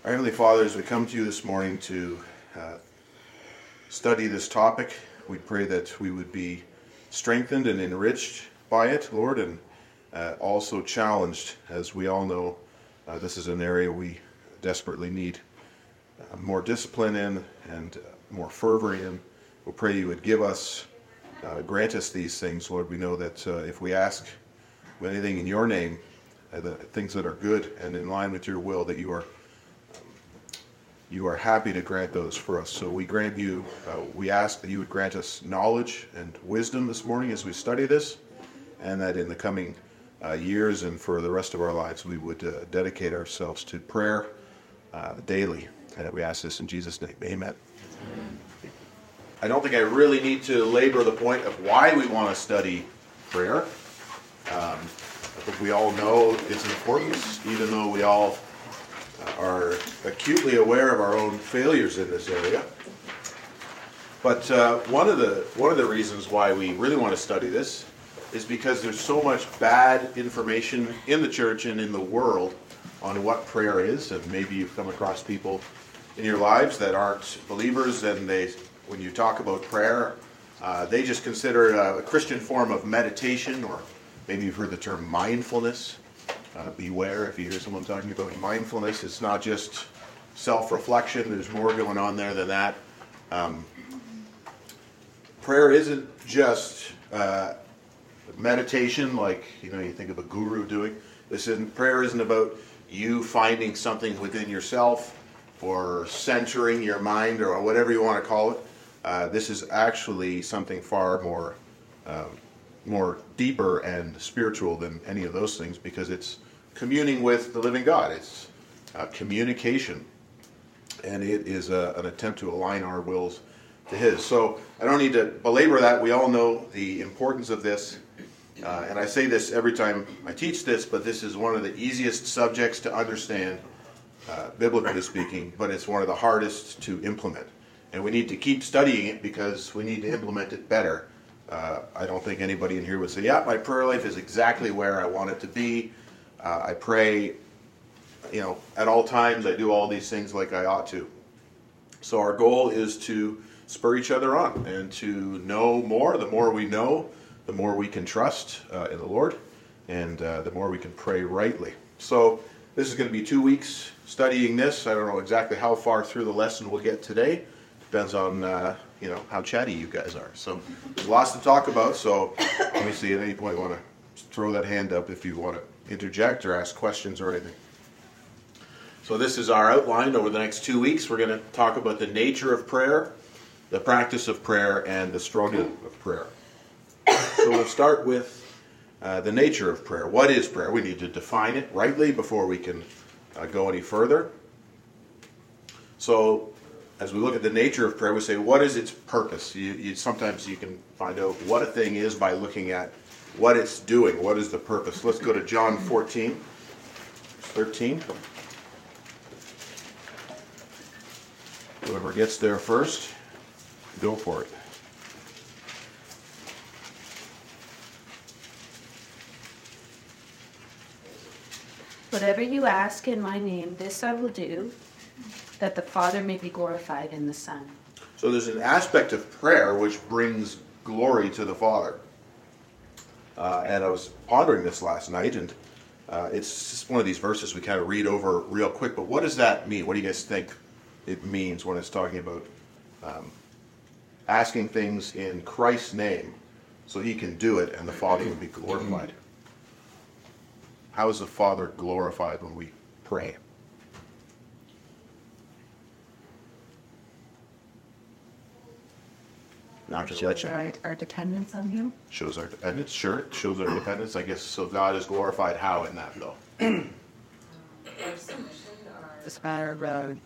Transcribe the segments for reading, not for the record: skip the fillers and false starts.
Our Heavenly Father, as we come to you this morning to study this topic, we pray that we would be strengthened and enriched by it, Lord, and also challenged, as we all know this is an area we desperately need more discipline in and more fervor in. We'll pray you would give us, grant us these things, Lord. We know that if we ask anything in your name, the things that are good and in line with your will, that you are happy to grant those for us. So we grant you, we ask that you would grant us knowledge and wisdom this morning as we study this, and that in the coming years and for the rest of our lives we would dedicate ourselves to prayer daily. And we ask this in Jesus' name. Amen. I don't think I really need to labor the point of why we want to study prayer. I think we all know its importance, even though we all are acutely aware of our own failures in this area. But one of the reasons why we really want to study this is because there's so much bad information in the church and in the world on what prayer is, and maybe you've come across people in your lives that aren't believers, and when you talk about prayer, they just consider it a Christian form of meditation, or maybe you've heard the term mindfulness. Beware if you hear someone talking about mindfulness. It's not just self-reflection. There's more going on there than that. Prayer isn't just meditation, like you think of a guru doing. Prayer isn't about you finding something within yourself or centering your mind or whatever you want to call it. This is actually something far more deeper and spiritual than any of those things, because it's communing with the living God. It's communication, and it is an attempt to align our wills to His. So I don't need to belabor that. We all know the importance of this, and I say this every time I teach this, but this is one of the easiest subjects to understand, biblically speaking, but it's one of the hardest to implement. And we need to keep studying it because we need to implement it better. I don't think anybody in here would say, yeah, my prayer life is exactly where I want it to be. I pray, at all times. I do all these things like I ought to. So our goal is to spur each other on and to know more. The more we know, the more we can trust in the Lord, and the more we can pray rightly. So this is going to be 2 weeks studying this. I don't know exactly how far through the lesson we'll get today. Depends on how chatty you guys are. So there's lots to talk about. So let me see, at any point you want to throw that hand up if you want to interject or ask questions or anything. So this is our outline. Over the next 2 weeks, we're going to talk about the nature of prayer, the practice of prayer, and the struggle of prayer. So we'll start with the nature of prayer. What is prayer? We need to define it rightly before we can go any further. So as we look at the nature of prayer, we say, what is its purpose? Sometimes you can find out what a thing is by looking at what it's doing. What is the purpose? Let's go to John 13. Whoever gets there first, go for it. Whatever you ask in my name, this I will do, that the Father may be glorified in the Son. So there's an aspect of prayer which brings glory to the Father. And I was pondering this last night, and it's just one of these verses we kind of read over real quick, but what does that mean? What do you guys think it means when it's talking about asking things in Christ's name so He can do it and the Father will be glorified? How is the Father glorified when we pray? Not just shows our dependence on Him. Shows our dependence, sure. It shows our dependence, I guess. So God is glorified how in that, though? It's a matter of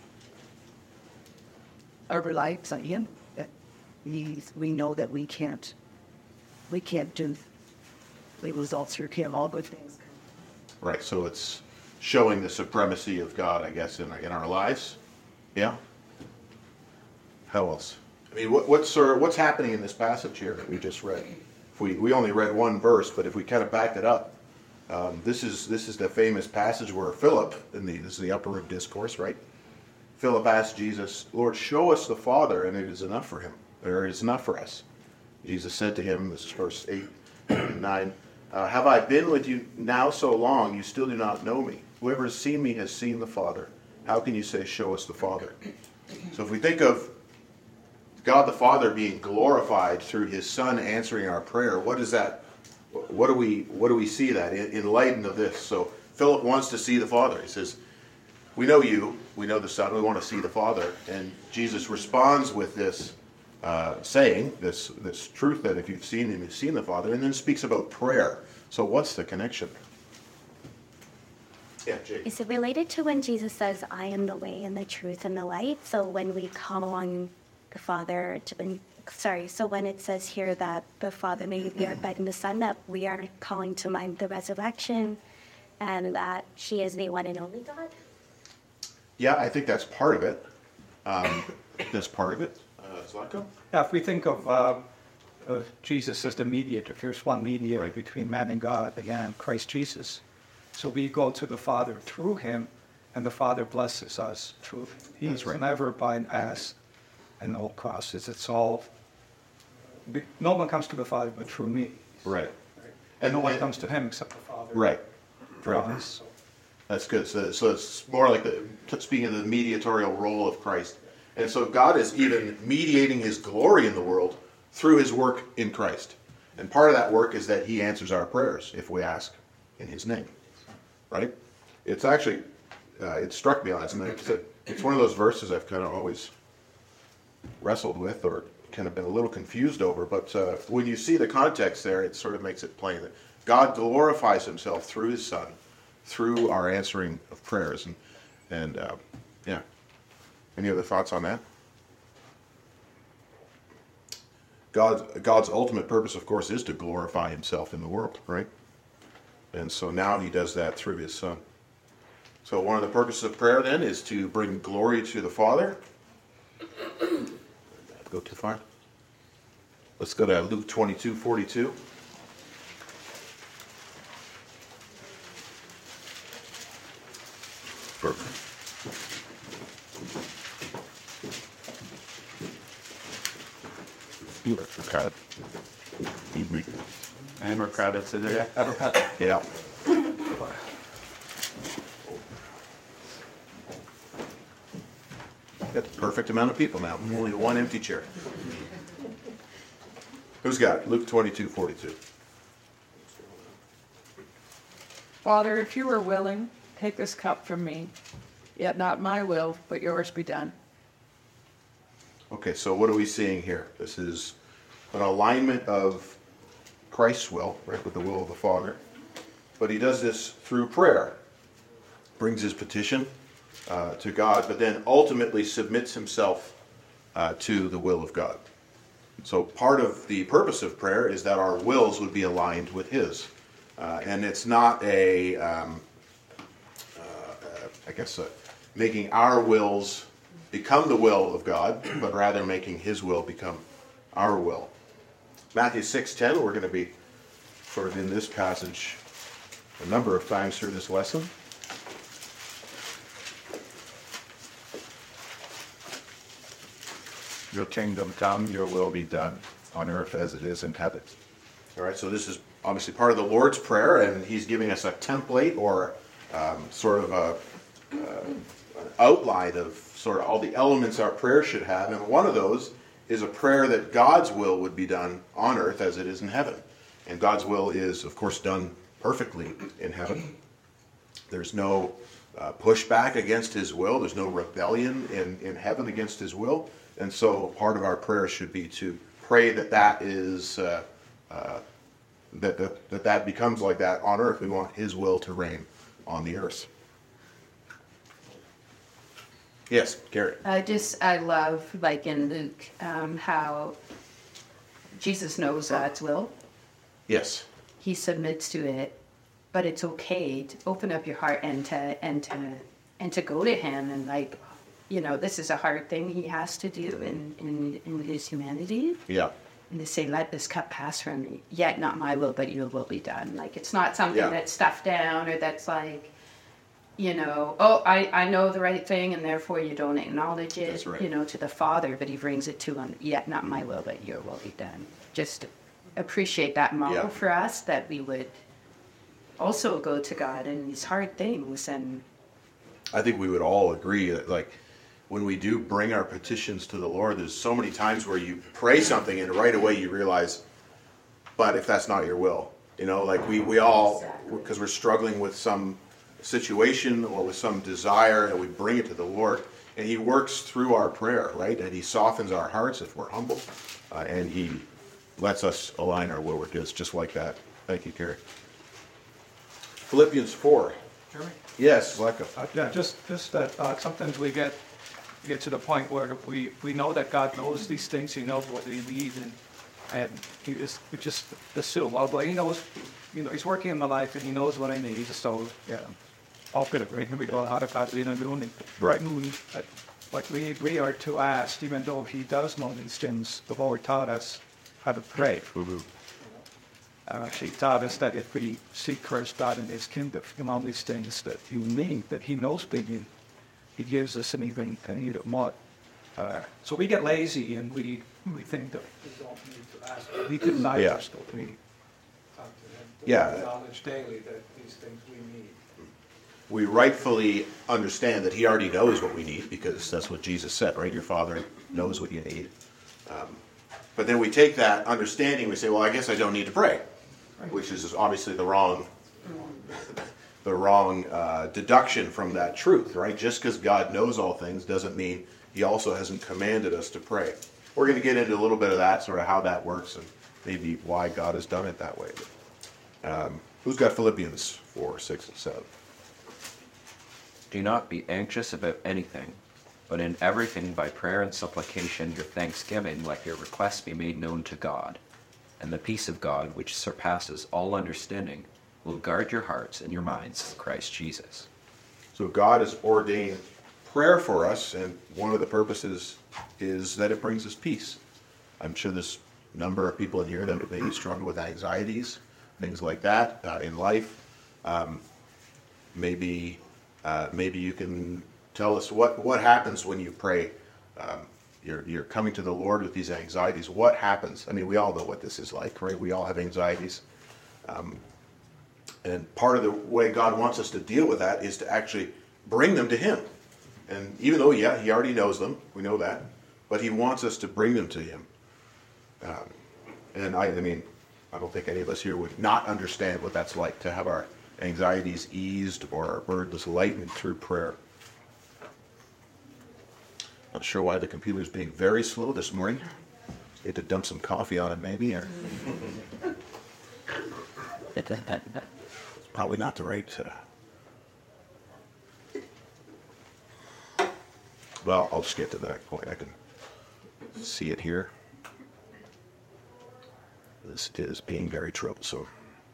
our reliance on Him. That we know that we can't do the results through Him. All good things. Right. So it's showing the supremacy of God, I guess, in our lives. Yeah. How else? I mean, what's happening in this passage here that we just read? If we only read one verse, but if we kind of back it up, this is the famous passage where Philip, this is the upper room discourse, right? Philip asked Jesus, Lord, show us the Father, and it is enough for him, or it is enough for us. Jesus said to him, this is verse 8 and 9, have I been with you now so long, you still do not know me? Whoever has seen me has seen the Father. How can you say, show us the Father? So if we think of God the Father being glorified through his Son answering our prayer, what is that? What do we see that in light of this? So Philip wants to see the Father. He says, we know you, we know the Son, we want to see the Father. And Jesus responds with this saying, this truth that if you've seen him, you've seen the Father, and then speaks about prayer. So what's the connection? Yeah, Jake. Is it related to when Jesus says, I am the way and the truth and the light? So when we come along the Father, so when it says here that the Father may be glorified in the Son, that we are calling to mind the resurrection and that she is the one and only God? Yeah, I think that's part of it. That's part of it. Zlatko? Yeah, if we think of Jesus as the mediator, there's one mediator between man and God, again, Christ Jesus. So we go to the Father through him, and the Father blesses us through him. He's never by an ass and no crosses. It's all, no one comes to the Father but through me. Right. And no one comes to him except the Father. Right. Through Right. us. That's good. So it's more like speaking of the mediatorial role of Christ. And so God is even mediating his glory in the world through his work in Christ. And part of that work is that he answers our prayers if we ask in his name. Right? It's actually, it struck me last night. It's one of those verses I've kind of always wrestled with or kind of been a little confused over. But when you see the context there, it sort of makes it plain that God glorifies himself through his Son, through our answering of prayers. And yeah. Any other thoughts on that? God's ultimate purpose, of course, is to glorify himself in the world, right? And so now he does that through his Son. So one of the purposes of prayer then is to bring glory to the Father. Go too far. Let's go to Luke 22:42. Perfect. You are crowded. And we're crowded today. Yeah. Got the perfect amount of people now. Only one empty chair. Who's got it? Luke 22:42. Father, if you are willing, take this cup from me. Yet not my will, but yours be done. Okay, so what are we seeing here? This is an alignment of Christ's will, right, with the will of the Father. But he does this through prayer. Brings his petition to God, but then ultimately submits himself to the will of God. So part of the purpose of prayer is that our wills would be aligned with his. And it's not making our wills become the will of God, but rather making his will become our will. Matthew 6:10, we're going to be sort of in this passage a number of times through this lesson. Your kingdom come, your will be done on earth as it is in heaven. All right, so this is obviously part of the Lord's Prayer, and he's giving us a template or sort of an outline of sort of all the elements our prayer should have. And one of those is a prayer that God's will would be done on earth as it is in heaven. And God's will is, of course, done perfectly in heaven. There's no pushback against his will. There's no rebellion in heaven against his will. And so part of our prayer should be to pray that that is that becomes like that on earth. We want his will to reign on the earth. Yes, Gary. I love, like in Luke, how Jesus knows God's will. Yes. He submits to it, but it's okay to open up your heart and to go to him and, like, you know, this is a hard thing he has to do in his humanity. Yeah. And to say, let this cup pass from me. Yet not my will, but your will be done. Like, it's not something that's stuffed down or that's like, I know the right thing, and therefore you don't acknowledge it, That's right. to the Father, but he brings it to him, yet not my will, but your will be done. Just appreciate that model Yeah. for us, that we would also go to God in these hard things. And I think we would all agree that, like, when we do bring our petitions to the Lord, there's so many times where you pray something and right away you realize, but if that's not your will, like we all, because we're struggling with some situation or with some desire, and we bring it to the Lord, and he works through our prayer, right? And he softens our hearts if we're humble, and he lets us align our will with his, just like that. Thank you, Kerry. Philippians 4. Jeremy? Yes, Leka. Yeah, just that sometimes we get to the point where we know that God knows these things. He knows what we need, and we just assume, well, he knows, he's working in my life and he knows what I need. So yeah, all good. Right here we go. How about right? But we are to ask, even though he does know these things. The Lord taught us how to pray. He taught us that if we seek first God and his kingdom and all these things that you need, that he knows we need, he gives us anything that need more. So we get lazy and we think that we don't need to ask. We can not Yeah. ask, but we talk to him. Yeah. Acknowledge daily that these things we need. We rightfully understand that he already knows what we need, because that's what Jesus said, right? Your Father knows what you need. But then we take that understanding, we say, well, I guess I don't need to pray, which is obviously the wrong deduction from that truth, right? Just because God knows all things doesn't mean he also hasn't commanded us to pray. We're going to get into a little bit of that, sort of how that works and maybe why God has done it that way. But, who's got Philippians 4, 6, and 7? Do not be anxious about anything, but in everything by prayer and supplication your thanksgiving let your requests be made known to God. And the peace of God, which surpasses all understanding, will guard your hearts and your minds in Christ Jesus. So God has ordained prayer for us, and one of the purposes is that it brings us peace. I'm sure there's a number of people in here that maybe struggle with anxieties, things like that in life. Maybe you can tell us what happens when you pray. You're coming to the Lord with these anxieties. What happens? I mean, we all know what this is like, right? We all have anxieties. And part of the way God wants us to deal with that is to actually bring them to him. And even though, he already knows them, we know that, but he wants us to bring them to him. And I mean, I don't think any of us here would not understand what that's like, to have our anxieties eased or our burdens lightened through prayer. Not sure why the computer's being very slow this morning. You had to dump some coffee on it, maybe, or it's probably not the right. Well, I'll just get to that point. I can see it here. This is being very troublesome.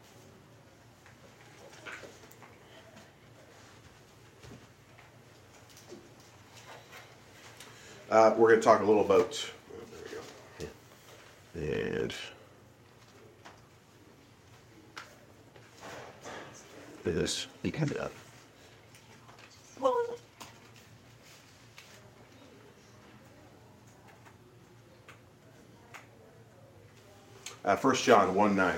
We're going to talk a little about. There we go. And this, you kind of. 1 John 1:9.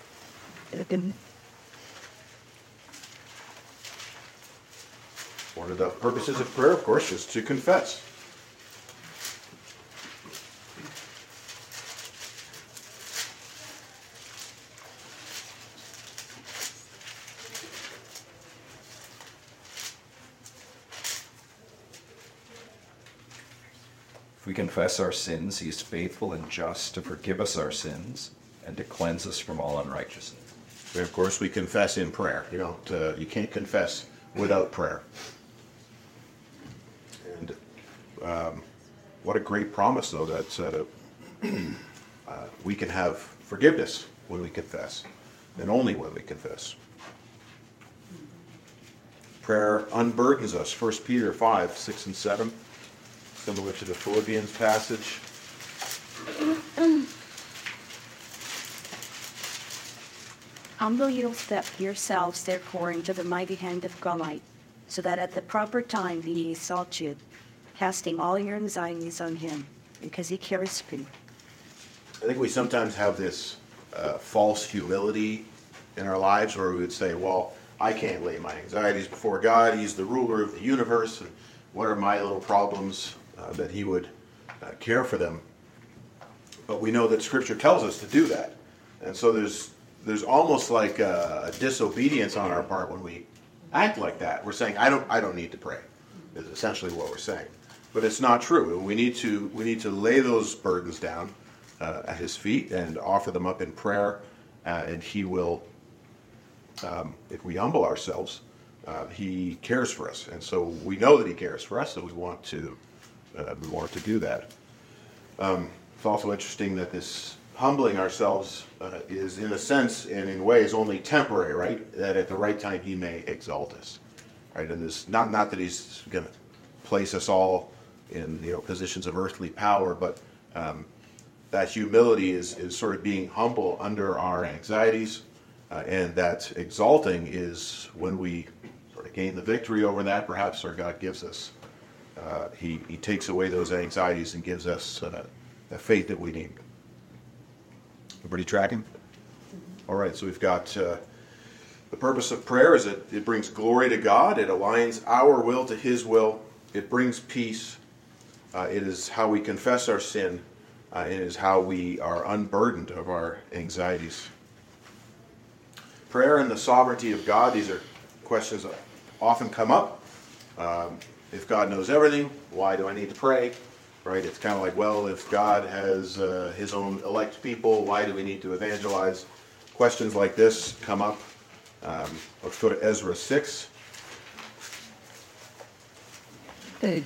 One of the purposes of prayer, of course, is to confess. If we confess our sins, he is faithful and just to forgive us our sins and to cleanse us from all unrighteousness. And of course, we confess in prayer. You can't confess without prayer. And what a great promise, though, that we can have forgiveness when we confess, and only when we confess. Prayer unburdens us. 1 Peter 5, 6, and 7, similar to the Philippians passage. Humble yourselves, therefore, into the mighty hand of God, so that at the proper time he exalt you, casting all your anxieties on him, because he cares for you. I think we sometimes have this false humility in our lives where we would say, well, I can't lay my anxieties before God. He's the ruler of the universe. And what are my little problems that he would care for them? But we know that Scripture tells us to do that. And so there's almost like a disobedience on our part when we act like that. We're saying, I don't need to pray, is essentially what we're saying. But it's not true. We need to lay those burdens down at his feet and offer them up in prayer, and he will, if we humble ourselves, he cares for us. And so we know that he cares for us, so we want to do that. It's also interesting that this humbling ourselves is, in a sense and in ways, only temporary, right? That at the right time he may exalt us, right? And this not that he's going to place us all in positions of earthly power, but that humility is sort of being humble under our anxieties, and that exalting is when we sort of gain the victory over that, perhaps, or God gives us. He takes away those anxieties and gives us the faith that we need. Everybody tracking? All right, so we've got the purpose of prayer is that it brings glory to God. It aligns our will to his will. It brings peace. It is how we confess our sin. It is how we are unburdened of our anxieties. Prayer and the sovereignty of God, these are questions that often come up. If God knows everything, why do I need to pray? Right? It's kind of like, well, if God has his own elect people, why do we need to evangelize? Questions like this come up. Let's go to Ezra 6. Good.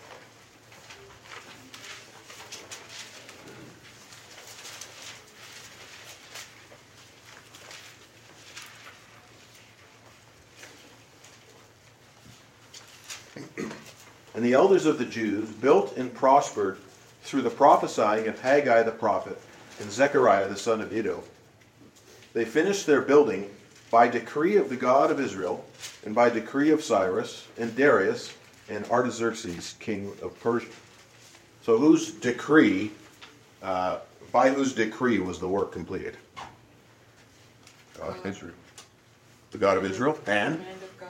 And the elders of the Jews built and prospered through the prophesying of Haggai the prophet and Zechariah the son of Iddo. They finished their building by decree of the God of Israel, and by decree of Cyrus and Darius and Artaxerxes, king of Persia. So by whose decree was the work completed? God of Israel. The God of Israel, and?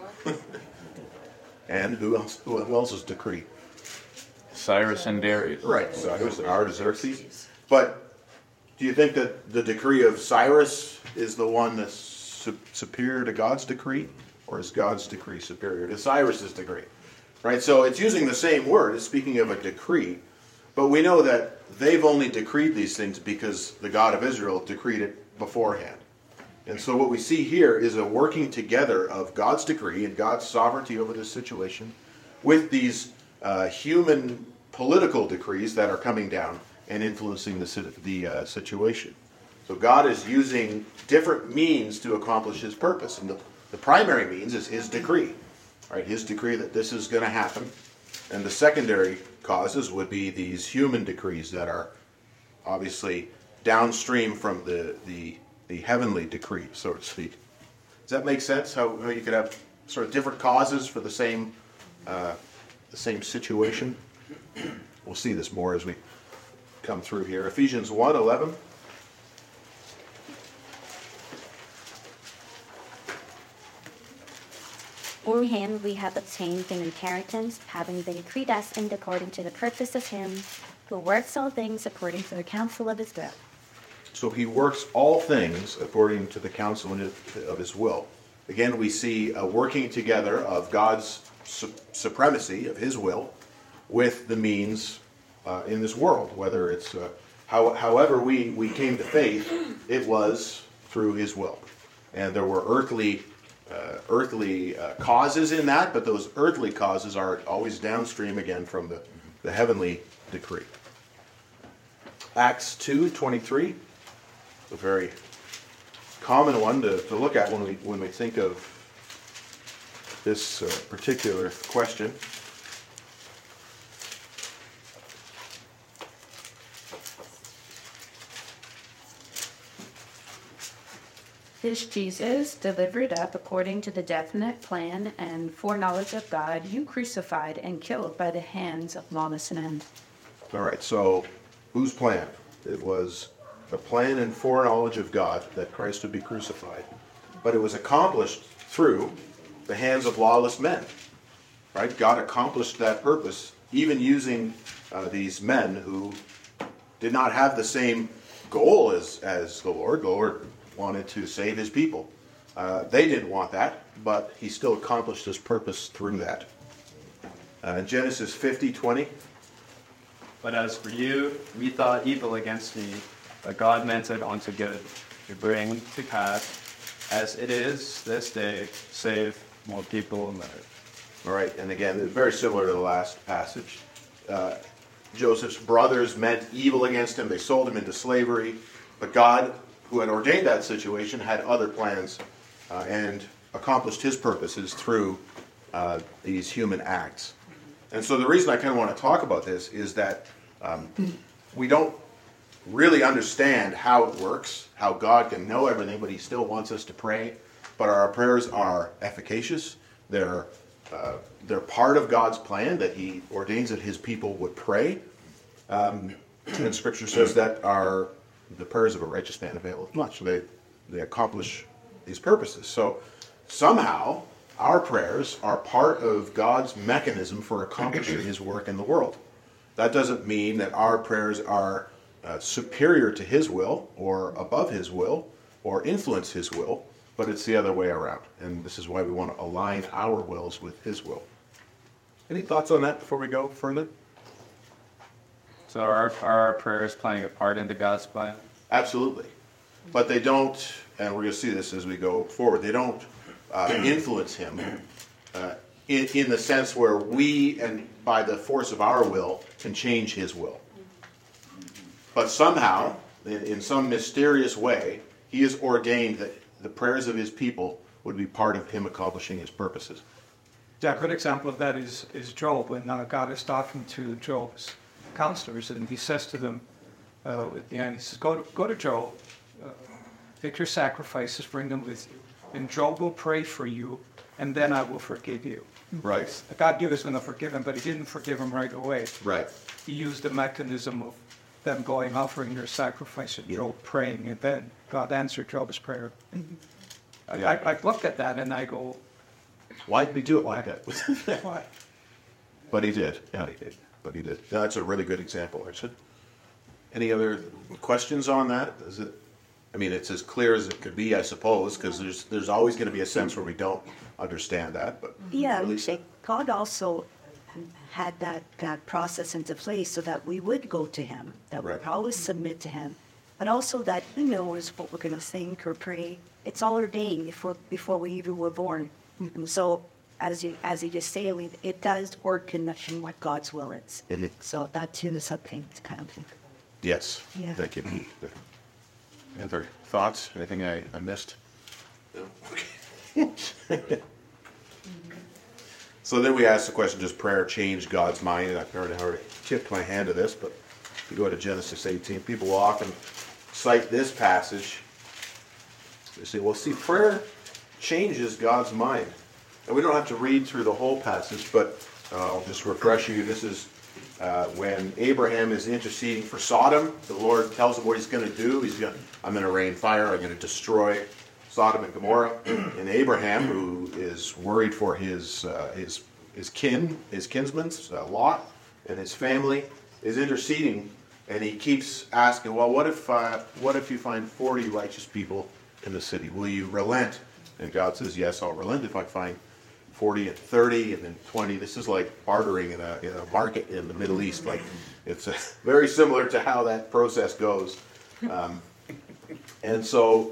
And who else's decree? Cyrus and Darius. Right, Cyrus and Artaxerxes. But do you think that the decree of Cyrus is the one that's superior to God's decree? Or is God's decree superior to Cyrus's decree? Right, so it's using the same word. It's speaking of a decree. But we know that they've only decreed these things because the God of Israel decreed it beforehand. And so what we see here is a working together of God's decree and God's sovereignty over this situation with these human political decrees that are coming down and influencing the situation. So God is using different means to accomplish his purpose. And the primary means is his decree. Right? His decree that this is going to happen. And the secondary causes would be these human decrees that are obviously downstream from the heavenly decree, so to speak. Does that make sense? How you could have sort of different causes for the same situation? We'll see this more as we come through here. Ephesians 1:11. In him we have obtained an inheritance, having been predestined according to the purpose of him who works all things according to the counsel of his will. So he works all things according to the counsel of his will. Again, we see a working together of God's supremacy, of his will, with the means in this world. Whether it's however we came to faith, it was through his will. And there were earthly causes in that, but those earthly causes are always downstream again from the heavenly decree. Acts 2:23. A very common one to look at when we think of this particular question. this Jesus, delivered up according to the definite plan and foreknowledge of God, you crucified and killed by the hands of lawless men. All right, so whose plan? It was the plan and foreknowledge of God that Christ would be crucified, but it was accomplished through the hands of lawless men, right? God accomplished that purpose, even using these men who did not have the same goal as the Lord. The Lord wanted to save his people. They didn't want that, but he still accomplished his purpose through that. Genesis 50:20. But as for you, we thought evil against me, but God meant it unto good, to bring to pass, as it is this day, save more people in life. All right, and again, it's very similar to the last passage. Joseph's brothers meant evil against him. They sold him into slavery. But God, who had ordained that situation, had other plans and accomplished his purposes through these human acts. And so the reason I kind of want to talk about this is that we don't really understand how it works, how God can know everything, but he still wants us to pray. But our prayers are efficacious. They're part of God's plan that he ordains that his people would pray. And Scripture says that the prayers of a righteous man availeth much. So they accomplish these purposes. So somehow our prayers are part of God's mechanism for accomplishing his work in the world. That doesn't mean that our prayers are superior to his will or above his will or influence his will, but it's the other way around. And this is why we want to align our wills with his will. Any thoughts on that before we go further? So are our prayers playing a part in the God's plan? Absolutely. But they don't, and we're going to see this as we go forward, they don't influence him in the sense where we, and by the force of our will, can change his will. But somehow, in some mysterious way, he has ordained that the prayers of his people would be part of him accomplishing his purposes. Yeah, a good example of that is Job, when God is talking to Job's counselors, and he says to them at the end, he says, go to Job, take your sacrifices, bring them with you, and Job will pray for you, and then I will forgive you. Right. God was going to forgive him, but he didn't forgive him right away. Right. He used the mechanism of them going, offering their sacrifice, and Job praying, and then God answered Job's prayer. I look at that and I go, why did he do it like that? why? But he did. Yeah, he did. But he did. No, that's a really good example, Richard. Any other questions on that? Is it? I mean, it's as clear as it could be, I suppose, because there's always going to be a sense where we don't understand that. But Yeah, really, God also had that process into place so that we would go to him, that we Right. would always submit to him, but also that he knows what we're going to think or pray. It's all ordained before we even were born. And so, as you just say, it does work in what God's will is. So that too is something to kind of think. yes. Yeah. Thank you. Any other thoughts? Anything I missed? No? Okay. So then we ask the question, does prayer change God's mind? And I've already tipped my hand to this, but if you go to Genesis 18, people will often cite this passage. They say, well, see, prayer changes God's mind. And we don't have to read through the whole passage, but I'll just refresh you. This is when Abraham is interceding for Sodom. The Lord tells him what he's going to do. I'm going to rain fire. I'm going to destroy Sodom and Gomorrah. And Abraham, who is worried for his kinsmen, Lot, and his family, is interceding, and he keeps asking, well, what if you find 40 righteous people in the city? Will you relent? And God says, yes, I'll relent if I find 40 and 30 and then 20. This is like bartering in a market in the Middle East. Like, it's very similar to how that process goes. And so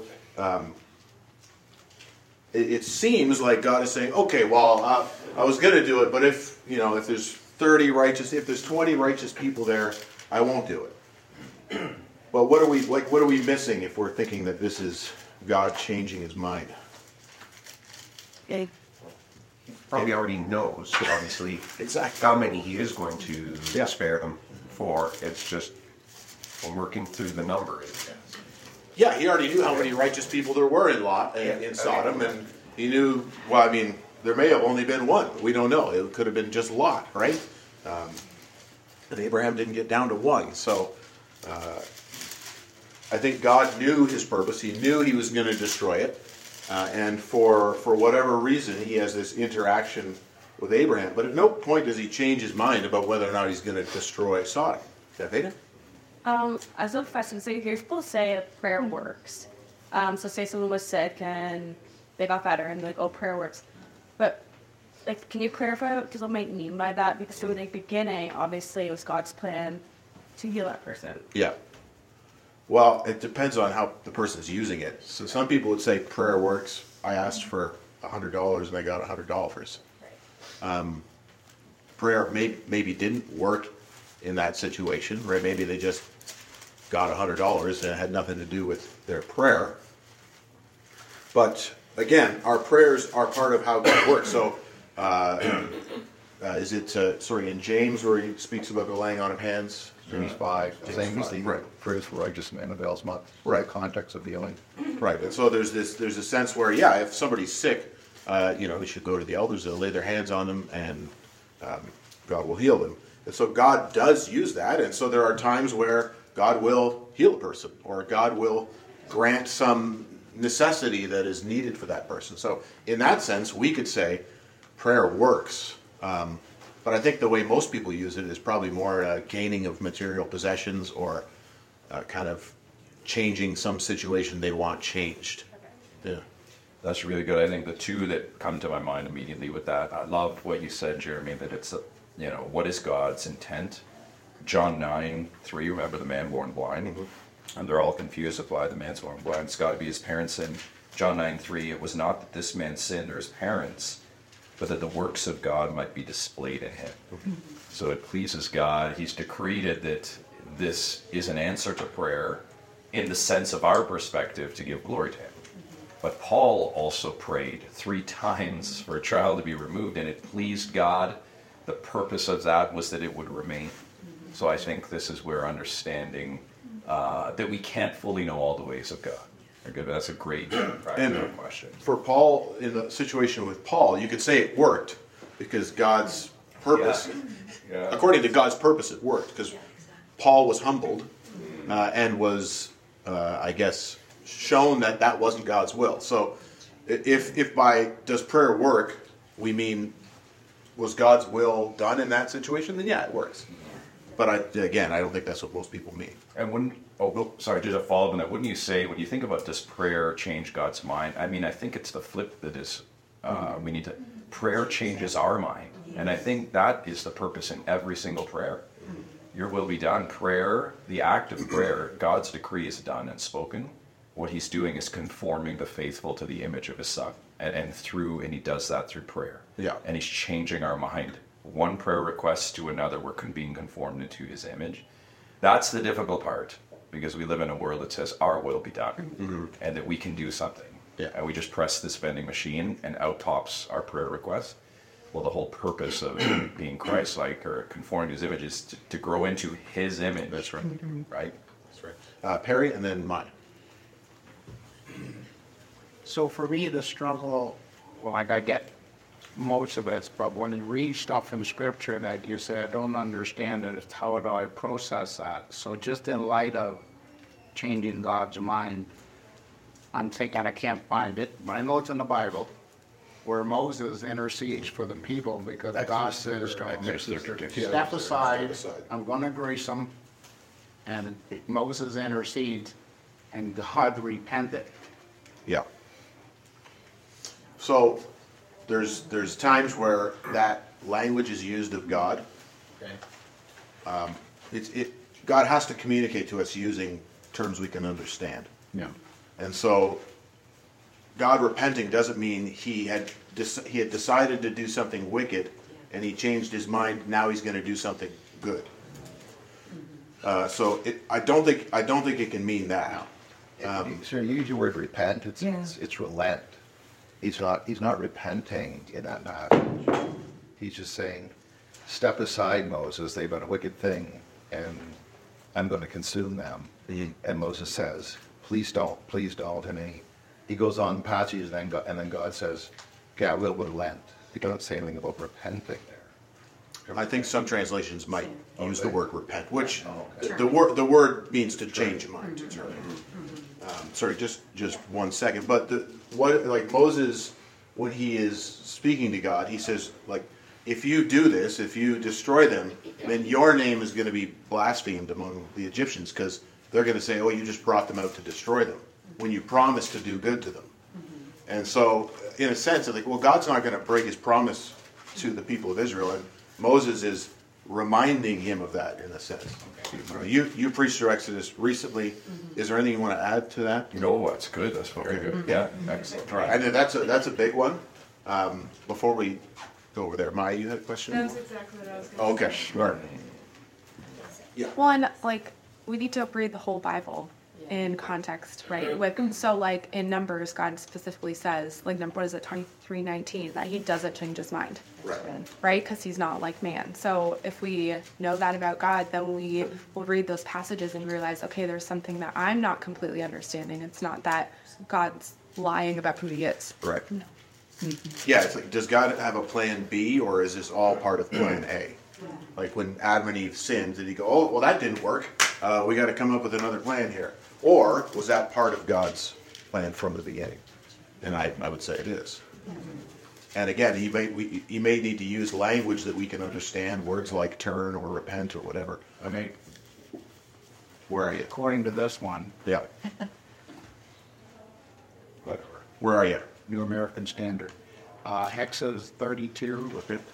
it seems like God is saying, okay, well, I was going to do it, but if there's 30 righteous, if there's 20 righteous people there, I won't do it. But what are we missing if we're thinking that this is God changing his mind? Okay. Probably already knows, obviously, Exactly. how many he is going to Yeah. spare them for. It's just working through the numbers. Yeah, he already knew how many righteous people there were in in Sodom, and he knew. Well, I mean, there may have only been one. We don't know. It could have been just Lot, right? But Abraham didn't get down to one. So I think God knew his purpose. He knew he was going to destroy it, and for whatever reason, he has this interaction with Abraham. But at no point does he change his mind about whether or not he's going to destroy Sodom. Yeah, Veda? As a question, so you're supposed to say if prayer works. So say someone was sick and they got better and like, oh, prayer works. But like, can you clarify what people might mean by that? Because from the beginning, obviously, it was God's plan to heal that person. Yeah. Well, it depends on how the person's using it. So some people would say prayer works. I asked for $100 and I got $100. Prayer maybe didn't work in that situation, right? Maybe they just got $100 and it had nothing to do with their prayer. But again, our prayers are part of how God works. So is it in James where he speaks about the laying on of hands? James 5, same as the right. prayers for righteous man avails much. Right. The context of the healing. Right, and so there's a sense where, yeah, if somebody's sick, they should go to the elders, they'll lay their hands on them, and God will heal them. And so God does use that, and so there are times where God will heal a person, or God will grant some necessity that is needed for that person. So in that sense, we could say prayer works. But I think the way most people use it is probably more gaining of material possessions or kind of changing some situation they want changed. Yeah. That's really good. I think the two that come to my mind immediately with that, I love what you said, Jeremy, that it's, what is God's intent? John 9:3, remember the man born blind? Mm-hmm. And they're all confused with why the man's born blind. It's got to be his parents' sin. John 9:3, it was not that this man sinned or his parents, but that the works of God might be displayed in him. Mm-hmm. So it pleases God. He's decreed that this is an answer to prayer in the sense of our perspective to give glory to him. But Paul also prayed 3 times for a child to be removed, and it pleased God. The purpose of that was that it would remain. So I think this is where understanding that we can't fully know all the ways of God. That's a great practical question. For Paul, in the situation with Paul, you could say it worked because God's purpose, according to God's purpose, it worked because Paul was humbled and was, shown that wasn't God's will. So if by does prayer work, we mean was God's will done in that situation, then yeah, it works. But I don't think that's what most people mean. And just a follow-up on that. Wouldn't you say, when you think about does prayer change God's mind? I mean, I think it's the flip that is, prayer changes our mind. And I think that is the purpose in every single prayer. Your will be done. Prayer, the act of prayer, God's decree is done and spoken. What he's doing is conforming the faithful to the image of his son. And he does that through prayer. Yeah. And he's changing our mind. One prayer request to another, we're being conformed into his image. That's the difficult part, because we live in a world that says our will be done, and that we can do something. Yeah. And we just press this vending machine, and out pops our prayer request. Well, the whole purpose of being Christ-like or conforming to his image is to grow into his image. That's right. Right? That's right. Perry, and then mine. So for me, the struggle, I get most of it, but when you read stuff from Scripture that you say, I don't understand it, how do I process that? So just in light of changing God's mind, I'm thinking I can't find it, but I know it's in the Bible, where Moses intercedes for the people because God says, step aside, I'm going to grace them, and Moses intercedes, and God repented. Yeah. So there's times where that language is used of God. Okay. God has to communicate to us using terms we can understand. Yeah. And so God repenting doesn't mean he had decided to do something wicked and he changed his mind. Now he's going to do something good. So I don't think it can mean that. So you use the word repent. It's relent. He's not repenting in that matter. He's just saying, step aside, Moses. They've done a wicked thing, and I'm going to consume them. And Moses says, please don't, and he goes on passages, and then God says, okay, I will relent. He doesn't say anything about repenting there. I think some translations might use the word repent, which the word means to change your mind. Sorry, just 1 second. But like Moses, when he is speaking to God, he says, like, if you do this, if you destroy them, then your name is going to be blasphemed among the Egyptians, because they're going to say, oh, you just brought them out to destroy them, when you promised to do good to them. And so, in a sense, I think, well, God's not going to break his promise to the people of Israel, and Moses is reminding him of that, in a sense. You preached through Exodus recently. Is there anything you want to add to that? No, that's good. That's very good. Yeah, excellent. All right, and that's a big one. Before we go over there, Maya, you had a question? That's exactly what I was going to Okay, sure. One, like, we need to read the whole Bible in context, right? So, like, in Numbers, God specifically says, like, what is it, 23:19, that he doesn't change his mind. Right? Because he's not like man. So if we know that about God, then we will read those passages and realize, okay, there's something that I'm not completely understanding. It's not that God's lying about who he is. Right. Yeah, it's like, does God have a plan B, or is this all part of plan A? Like when Adam and Eve sinned, did he go, oh, well, that didn't work. We got to come up with another plan here. Or was that part of God's plan from the beginning? And I would say it is. And again, he may need to use language that we can understand, words like turn or repent or whatever. I mean, Where are you? according to this one, Yeah. Where are you? New American Standard, Exodus 32,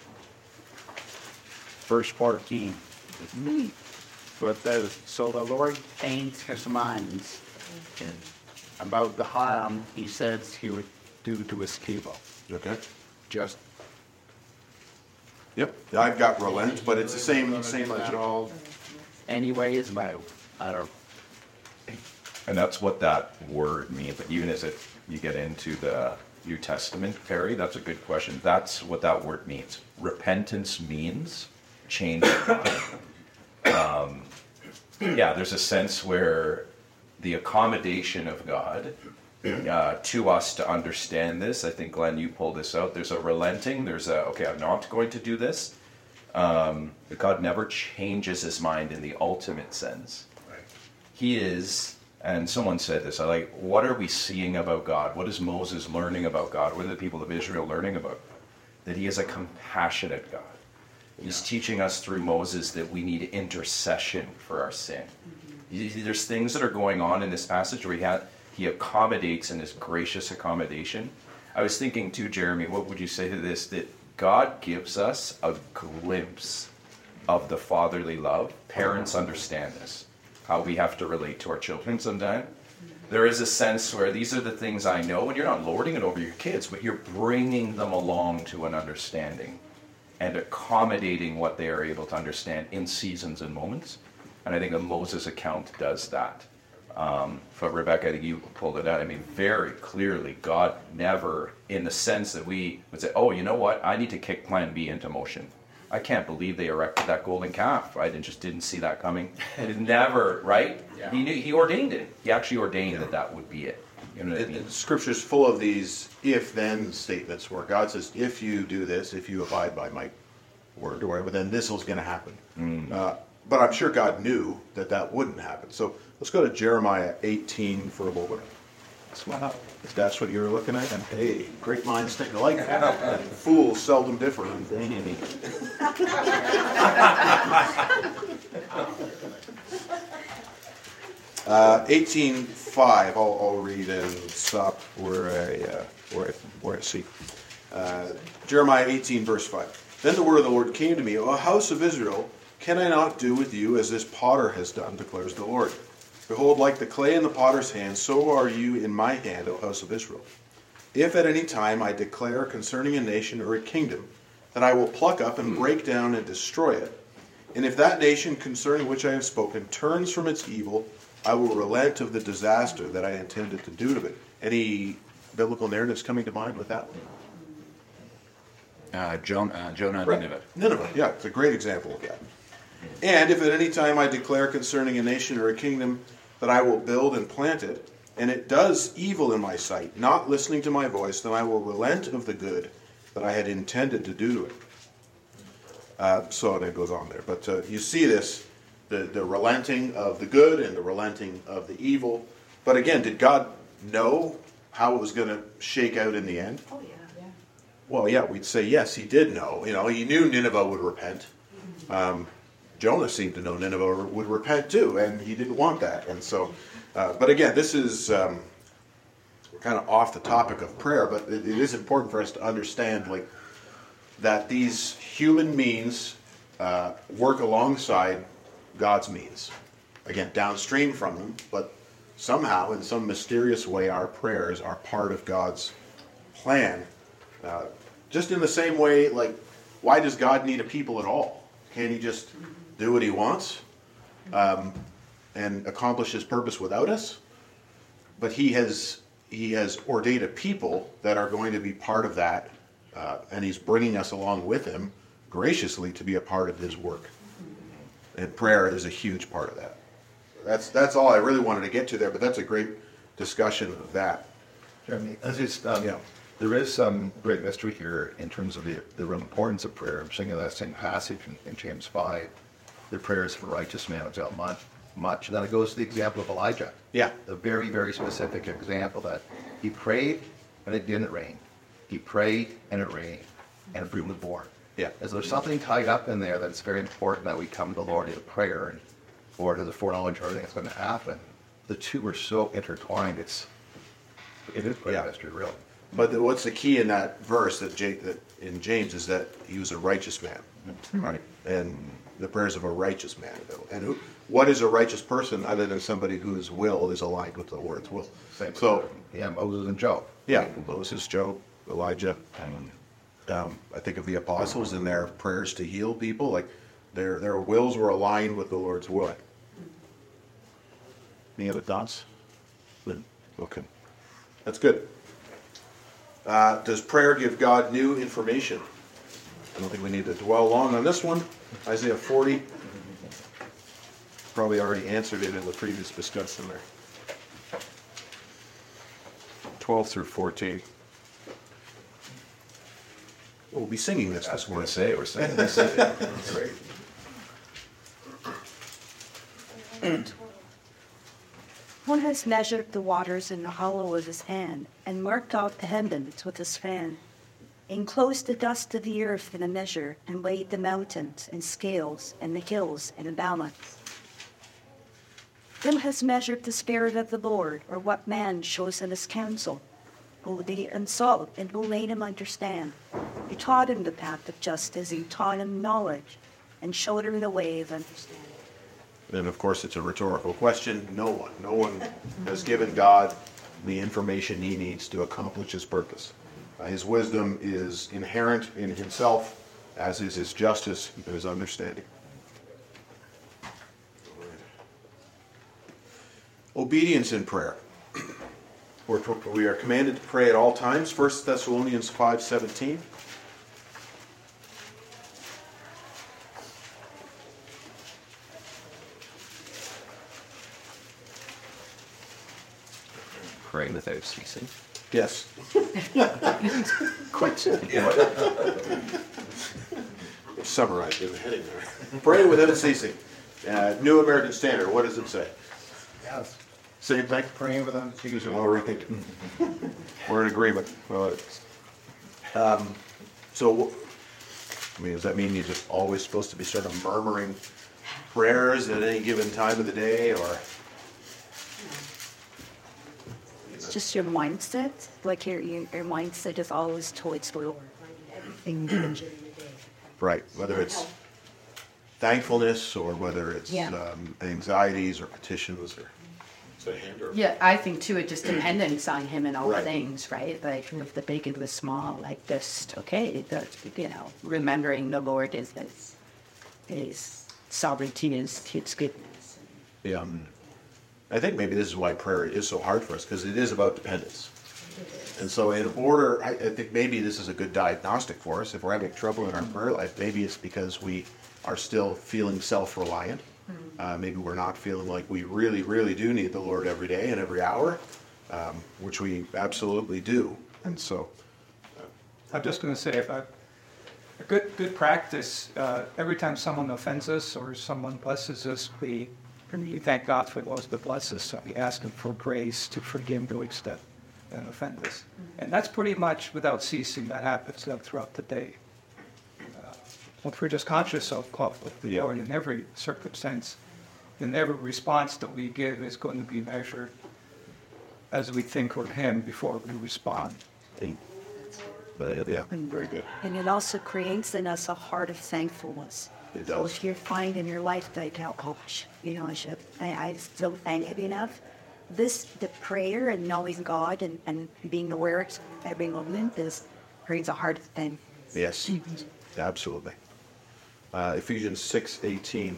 verse 14. So it says, so the Lord changed his mind about the harm he says he would do to his people. Okay. Just Yep. I've got relent, but it's the same at all. Anyways, but I don't. And that's what that word means. But even as you get into the New Testament, Perry, that's a good question. That's what that word means. Repentance means change of mind. Yeah, there's a sense where the accommodation of God to us to understand this. I think, Glenn, you pulled this out. There's a relenting. There's a, okay, I'm not going to do this. But God never changes his mind in the ultimate sense. Right. He is, and someone said this, I like, what are we seeing about God? What is Moses learning about God? What are the people of Israel learning about God? That he is a compassionate God. He's teaching us through Moses that we need intercession for our sin. There's things that are going on in this passage where he accommodates in his gracious accommodation. I was thinking too, Jeremy, what would you say to this? That God gives us a glimpse of the fatherly love. Parents understand this, how we have to relate to our children sometimes. There is a sense where these are the things I know, and you're not lording it over your kids, but you're bringing them along to an understanding and accommodating what they are able to understand in seasons and moments. And I think the Moses account does that. But Rebecca, I think you pulled it out. I mean, very clearly, God never, in the sense that we would say, oh, you know what? I need to kick plan B into motion. I can't believe they erected that golden calf. I just didn't see that coming. It never, right? Yeah. He ordained it. He actually ordained that would be it. You know what I mean? Scripture's full of these if-then statements where God says, if you do this, if you abide by my word or whatever, then this is going to happen. But I'm sure God knew that wouldn't happen. So let's go to Jeremiah 18 for a moment. If that's what you're looking at, and hey, great minds think alike. Fools seldom differ. 18:5. I'll read and stop where I see. Jeremiah 18, verse 5. Then the word of the Lord came to me, O house of Israel, can I not do with you as this potter has done, declares the Lord. Behold, like the clay in the potter's hand, so are you in my hand, O house of Israel. If at any time I declare concerning a nation or a kingdom that I will pluck up and break down and destroy it, and if that nation concerning which I have spoken turns from its evil, I will relent of the disaster that I intended to do to it. Any biblical narratives coming to mind with that one? Jonah and Right. Nineveh. Nineveh, yeah, it's a great example of that. And if at any time I declare concerning a nation or a kingdom that I will build and plant it, and it does evil in my sight, not listening to my voice, then I will relent of the good that I had intended to do to it. So it goes on there. But you see this, the relenting of the good and the relenting of the evil. But again, did God know how it was going to shake out in the end? Oh, yeah. Well, yeah, we'd say yes, he did know. He knew Nineveh would repent. Jonah seemed to know Nineveh would repent too, and he didn't want that. And so, but again, this is we're kind of off the topic of prayer, but it is important for us to understand, like, that these human means work alongside God's means. Again, downstream from them, but somehow, in some mysterious way, our prayers are part of God's plan. Just in the same way, like, why does God need a people at all? Can't he just do what he wants and accomplish his purpose without us? But he has ordained a people that are going to be part of that, and he's bringing us along with him graciously to be a part of his work. And prayer is a huge part of that. That's all I really wanted to get to there, but that's a great discussion of that. Jeremy, Yeah. there is some great mystery here in terms of the real importance of prayer. I'm thinking of that same passage in James 5, the prayers of a righteous man avail much. And then it goes to the example of Elijah. Yeah. The very, very specific example that he prayed and it didn't rain. He prayed and it rained and fruit was born. Yeah. As there's something tied up in there that's very important that we come to the Lord in prayer and or to the foreknowledge of everything that's going to happen. The two are so intertwined. It is quite a mystery, really. But what's the key in that verse that in James is that he was a righteous man, right? And the prayers of a righteous man. And what is a righteous person other than somebody whose will is aligned with the Lord's will? Same. So Yeah, Moses and Job. yeah, Moses, Job, Elijah, and I think of the apostles and their prayers to heal people. Like their wills were aligned with the Lord's will. Any other thoughts? Okay, that's good. Does prayer give God new information? I don't think we need to dwell long on this one. Isaiah 40. Probably already answered it in the previous discussion there. 12 through 14. We'll be singing this That's what I morning. say. We're saying this. That's great. One has measured the waters in the hollow of his hand, and marked out the heavens with his fan, enclosed the dust of the earth in a measure, and weighed the mountains in scales, and the hills in a balance. Who has measured the spirit of the Lord, or what man shows in his counsel? Who will be insult, and who made him understand? He taught him the path of justice, he taught him knowledge, and showed him the way of understanding. And of course, it's a rhetorical question. No one has given God the information he needs to accomplish his purpose. His wisdom is inherent in himself, as is his justice and his understanding. Obedience in prayer. We are commanded to pray at all times. 1 Thessalonians 5:17. Pray without ceasing. Yes. Quite summarized in the heading there. Pray without ceasing. New American Standard. What does it say? Yes. Same thing. Praying without ceasing. All right. We're in agreement. Well, so, I mean, does that mean you're just always supposed to be sort of murmuring prayers at any given time of the day, or? It's just your mindset. Like your mindset is always towards the Lord. Everything during the day. Right, whether it's thankfulness or whether it's anxieties or petitions or. Yeah, I think too, it just dependence on him in all Right. things, right? Like if the big and the small, like just okay, remembering the Lord is his sovereignty, is his goodness. Yeah. I think maybe this is why prayer is so hard for us, because it is about dependence. And so in order, I think maybe this is a good diagnostic for us. If we're having trouble in our prayer life, maybe it's because we are still feeling self-reliant. Maybe we're not feeling like we really, really do need the Lord every day and every hour. which we absolutely do. And so, I'm just going to say, a good practice, every time someone offends us or someone blesses us, we thank God for those that bless us. So we ask Him for grace to forgive those that offend us. And that's pretty much without ceasing. That happens throughout the day. If we're just conscious of the Lord in every circumstance, then every response that we give is going to be measured as we think of Him before we respond. but yeah, very good. And it also creates in us a heart of thankfulness. It So does. if you find in your life that, I still thank Him enough. The prayer and knowing God and being aware of every moment creates a heart of thank. Yes, absolutely. Ephesians 6:18.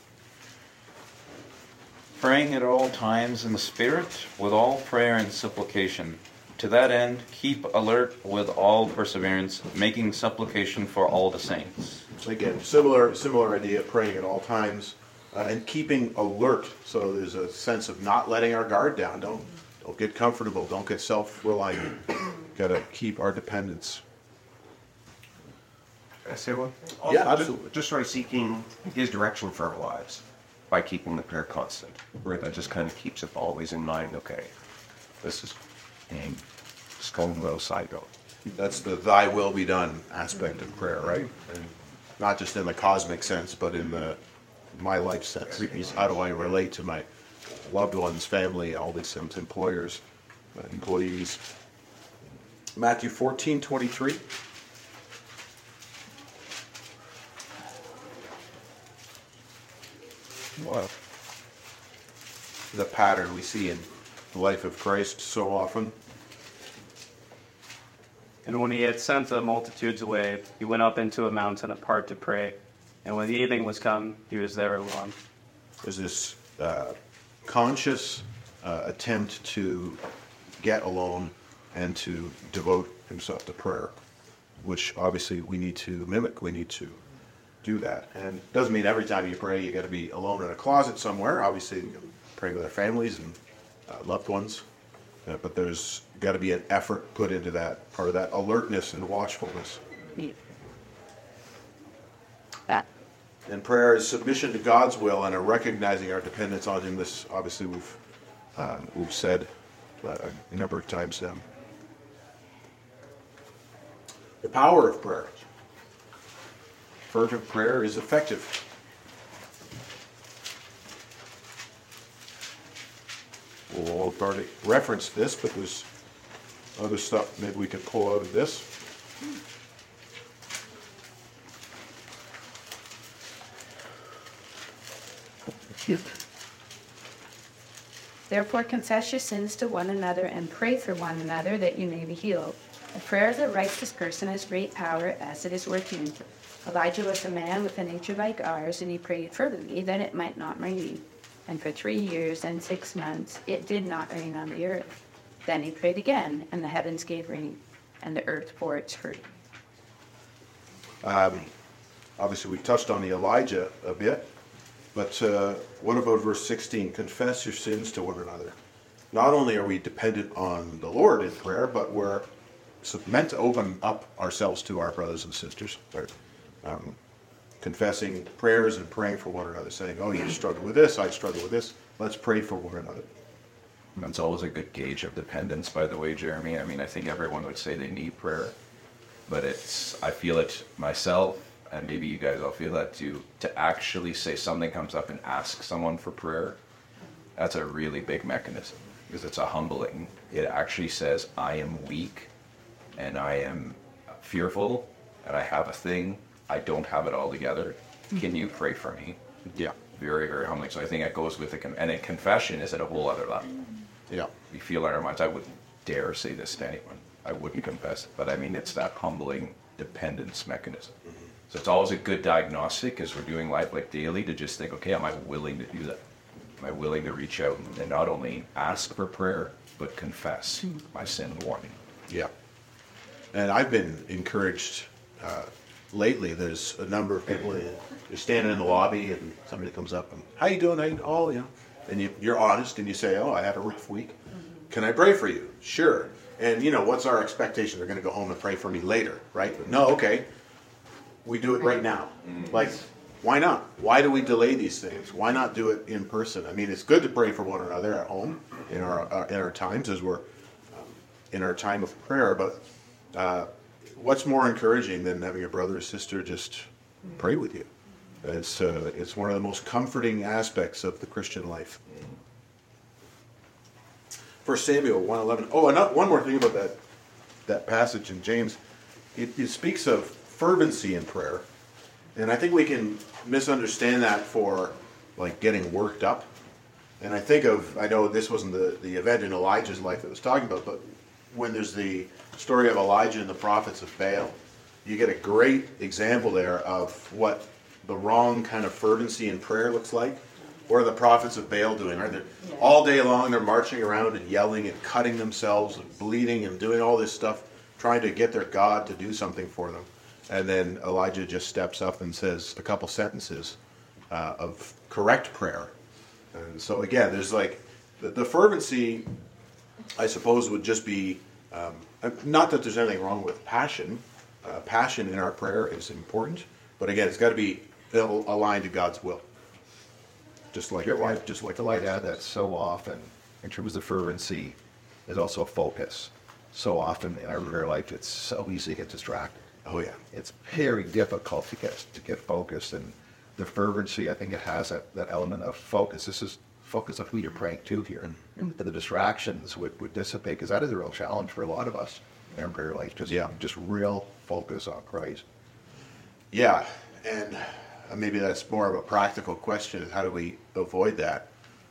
Praying at all times in the Spirit, with all prayer and supplication. To that end, keep alert with all perseverance, making supplication for all the saints. Again, similar idea, praying at all times and keeping alert. So there's a sense of not letting our guard down. Don't get comfortable. Don't get self-reliant. Got to keep our dependence. Can I say one? Yeah, absolutely. Just sort of seeking His direction for our lives by keeping the prayer constant. Right, that just kind of keeps it always in mind. Okay, this is just going a little side note. That's the "Thy will be done" aspect of prayer, right? And not just in the cosmic sense, but in my life sense. How do I relate to my loved ones, family, all these things, employers, employees? Matthew 14:23. Wow. The pattern we see in the life of Christ so often. And when he had sent the multitudes away, he went up into a mountain apart to pray. And when the evening was come, he was there alone. There's this conscious attempt to get alone and to devote himself to prayer, which obviously we need to mimic. We need to do that. And it doesn't mean every time you pray you got to be alone in a closet somewhere. Obviously, you can pray with our families and loved ones. But there's got to be an effort put into that, part of that alertness and watchfulness. That. And prayer is submission to God's will and a recognizing our dependence on Him. This obviously we've said a number of times now. The power of prayer. Fervent prayer is effective. We'll already referenced this, but there's other stuff maybe we could pull out of this. Therefore confess your sins to one another and pray for one another that you may be healed. The prayer of the righteous person has great power as it is working. Elijah was a man with a nature like ours, and he prayed fervently that it might not rain. And for 3 years and 6 months it did not rain on the earth. Then he prayed again, and the heavens gave rain, and the earth bore its fruit. Obviously we touched on the Elijah a bit, but what about verse 16? Confess your sins to one another. Not only are we dependent on the Lord in prayer, but we're meant to open up ourselves to our brothers and sisters. Confessing prayers and praying for one another, saying, oh, you struggle with this, I struggle with this, let's pray for one another. That's always a good gauge of dependence, by the way, Jeremy. I mean, I think everyone would say they need prayer, but I feel it myself, and maybe you guys all feel that too, to actually say something comes up and ask someone for prayer. That's a really big mechanism, because it's a humbling. It actually says, I am weak, and I am fearful, and I have a thing. I don't have it all together. Can you pray for me? Yeah. Very, very humbling. So I think that goes with and a confession is at a whole other level. Yeah. We feel in our minds, I wouldn't dare say this to anyone. I wouldn't confess. But I mean, it's that humbling dependence mechanism. Mm-hmm. So it's always a good diagnostic as we're doing life like daily to just think, okay, am I willing to do that? Am I willing to reach out and not only ask for prayer, but confess my sin warning? Yeah. And I've been encouraged lately. There's a number of people you're standing in the lobby and somebody comes up and, how you doing? And you're honest and you say, oh, I had a rough week. Can I pray for you? Sure. And, what's our expectation? They're going to go home and pray for me later, right? No, okay. We do it right now. Like, why not? Why do we delay these things? Why not do it in person? I mean, it's good to pray for one another at home in our times as we're in our time of prayer, but what's more encouraging than having a brother or sister just pray with you? It's one of the most comforting aspects of the Christian life. 1 Samuel 1:11. Oh, and one more thing about that passage in James. It speaks of fervency in prayer. And I think we can misunderstand that for like getting worked up. And I know this wasn't the event in Elijah's life that was talking about, but when there's the story of Elijah and the prophets of Baal, you get a great example there of what the wrong kind of fervency in prayer looks like. What are the prophets of Baal doing? Right? All day long they're marching around and yelling and cutting themselves and bleeding and doing all this stuff, trying to get their God to do something for them. And then Elijah just steps up and says a couple sentences of correct prayer. And so again, there's like the fervency, I suppose, would just be, not that there's anything wrong with passion. Passion in our prayer is important. But again, it's got to be aligned to God's will. Just like I might add that so often, in terms of fervency, there's also a focus. So often in our prayer life, it's so easy to get distracted. Oh yeah, it's very difficult to get focused, and the fervency, I think it has that element of focus. This is focus of who you're praying to here, and the distractions would dissipate, because that is a real challenge for a lot of us in our prayer life. Just real focus on Christ. Yeah, and maybe that's more of a practical question: is how do we avoid that?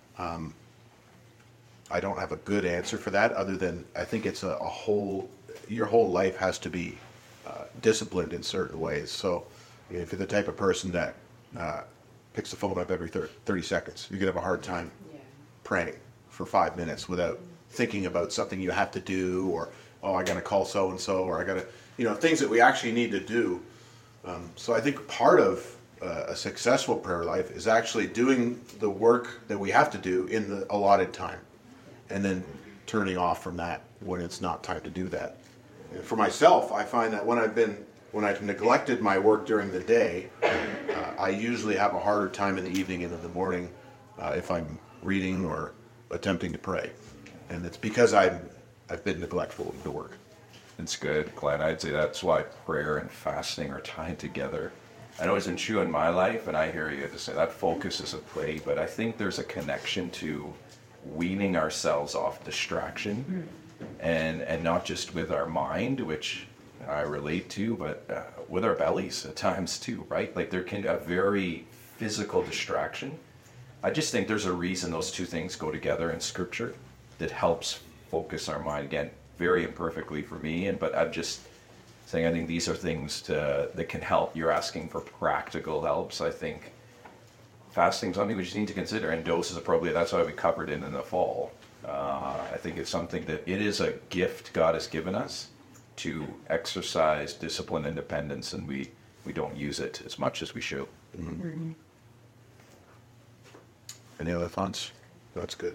I don't have a good answer for that, other than I think it's your whole life has to be disciplined in certain ways. So if you're the type of person that picks the phone up every 30 seconds, you're going to have a hard time praying for 5 minutes without thinking about something you have to do, or, I got to call so-and-so, or I got to, things that we actually need to do. So I think part of a successful prayer life is actually doing the work that we have to do in the allotted time, and then turning off from that when it's not time to do that. And for myself, I find that when I've neglected my work during the day, I usually have a harder time in the evening and in the morning if I'm reading or attempting to pray. And it's because I've been neglectful of the work. It's good, Glenn. I'd say that's why prayer and fasting are tied together. I know it isn't true in my life, and I hear you to say that focus is a play, but I think there's a connection to weaning ourselves off distraction, and not just with our mind, which I relate to, but with our bellies at times too, right? Like there can be a very physical distraction. I just think there's a reason those two things go together in Scripture that helps focus our mind. Again, very imperfectly for me, but I'm just saying I think these are things that can help. You're asking for practical helps. I think fasting is something we just need to consider, and doses appropriate. That's why we covered it in the fall. I think it's something that it is a gift God has given us to exercise discipline and independence, and we don't use it as much as we should. Mm-hmm. Any other thoughts? That's good.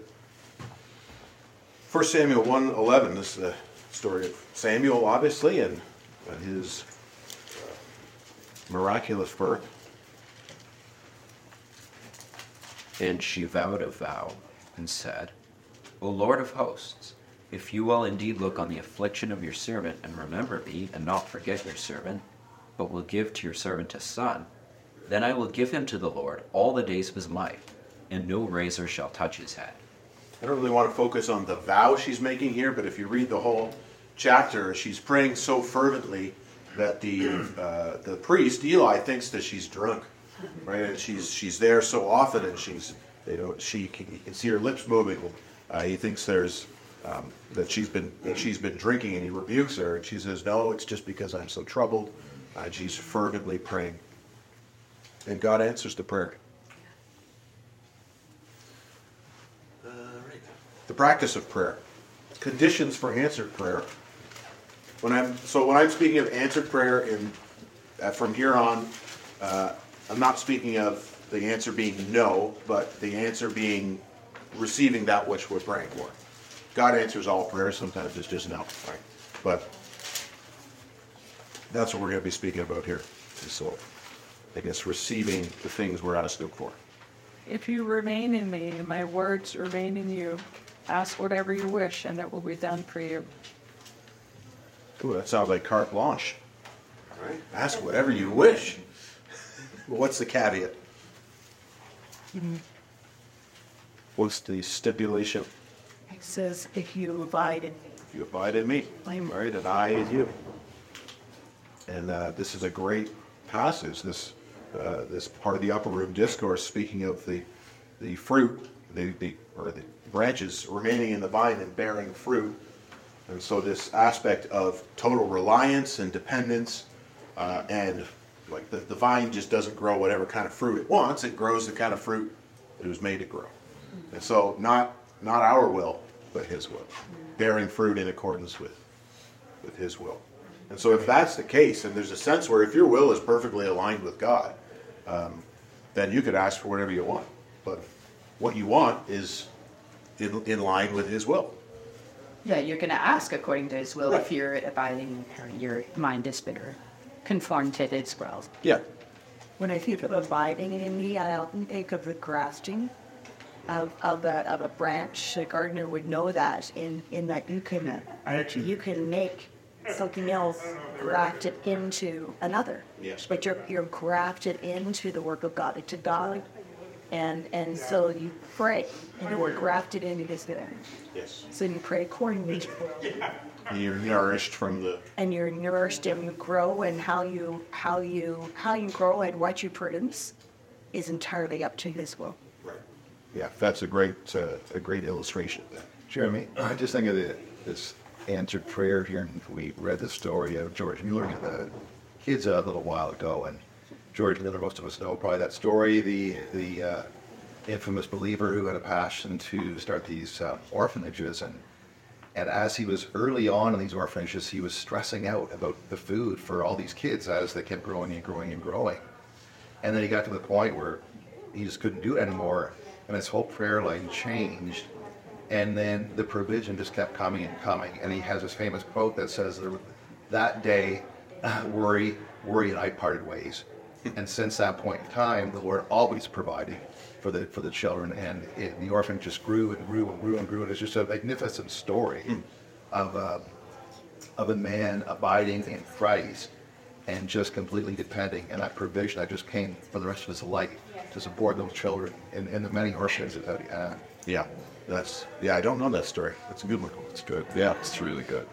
1 Samuel 1:11. This is the story of Samuel, obviously, and his miraculous birth. And she vowed a vow and said, O Lord of hosts, if you will indeed look on the affliction of your servant and remember me and not forget your servant, but will give to your servant a son, then I will give him to the Lord all the days of his life, and no razor shall touch his head. I don't really want to focus on the vow she's making here, but if you read the whole chapter, she's praying so fervently that the priest Eli thinks that she's drunk, right? And she's there so often, and you can see her lips moving. He thinks that she's been drinking, and he rebukes her, and she says, "No, it's just because I'm so troubled." And she's fervently praying, and God answers the prayer. The practice of prayer. Conditions for answered prayer. When I'm speaking of answered prayer from here on, I'm not speaking of the answer being no, but the answer being receiving that which we're praying for. God answers all prayers. Sometimes it's just no, right? But that's what we're going to be speaking about here. So, I guess receiving the things we're asking for. If you remain in me and my words remain in you, ask whatever you wish and it will be done for you. Ooh, that sounds like carte blanche. Right? Ask whatever you wish. Well, what's the caveat? What's the stipulation? It says, if you abide in me. If you abide in me, I'm- right, and I in you. And this is a great passage. This part of the upper room discourse, speaking of the fruit, the branches remaining in the vine and bearing fruit. And so this aspect of total reliance and dependence, and like the vine just doesn't grow whatever kind of fruit it wants. It grows the kind of fruit it was made to grow. And so not our will, but his will. Bearing fruit in accordance with his will. And so if that's the case, and there's a sense where if your will is perfectly aligned with God, then you could ask for whatever you want. But what you want is in line with his will. Yeah, you're going to ask according to his will if you're abiding, or your mind is bitter, conform to his will. Yeah. When I think of abiding in me, I often think of the grafting of a branch. The gardener would know that in that you can make something else grafted into another. Yes. But you're grafted into the work of God, into God. And so you pray, and you were grafted into his will. Yes. So you pray accordingly. And you're nourished from the... And you're nourished and you grow, and how you grow and what you produce is entirely up to his will. Right. Yeah, that's a great illustration. Jeremy, I just think of this answered prayer here, and we read the story of George Mueller to the kids a little while ago, and George Mueller, most of us know probably that story, the infamous believer who had a passion to start these orphanages, and as he was early on in these orphanages, he was stressing out about the food for all these kids as they kept growing and growing and growing. And then he got to the point where he just couldn't do it anymore, and his whole prayer line changed. And then the provision just kept coming and coming. And he has this famous quote that says, that day, worry and I parted ways. And since that point in time, the Lord always provided for the children. And the orphan just grew and grew and grew and grew. And it's just a magnificent story of a man abiding in Christ and just completely depending. And that provision that just came for the rest of his life to support those children in the many orphanages that he had. Yeah. I don't know that story. That's a good one. It's good. Yeah. It's really good.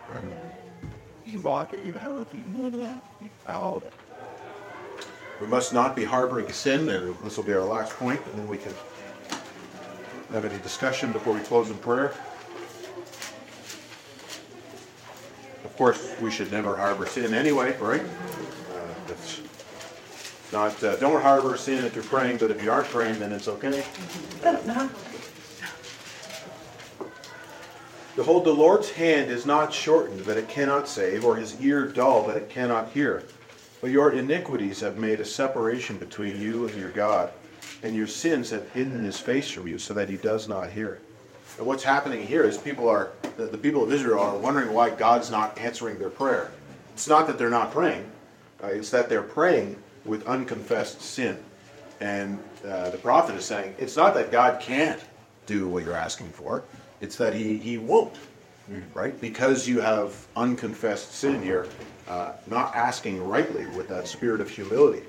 We must not be harboring sin, and this will be our last point, and then we can have any discussion before we close in prayer. Of course, we should never harbor sin anyway, right? It's not, don't harbor sin if you're praying, but if you aren't praying, then it's okay. Behold, the Lord's hand is not shortened that it cannot save, or his ear dull that it cannot hear. But your iniquities have made a separation between you and your God, and your sins have hidden his face from you so that he does not hear. And what's happening here is the people of Israel are wondering why God's not answering their prayer. It's not that they're not praying. It's that they're praying with unconfessed sin. And the prophet is saying, it's not that God can't do what you're asking for. It's that he won't, right? Because you have unconfessed sin here, not asking rightly with that spirit of humility.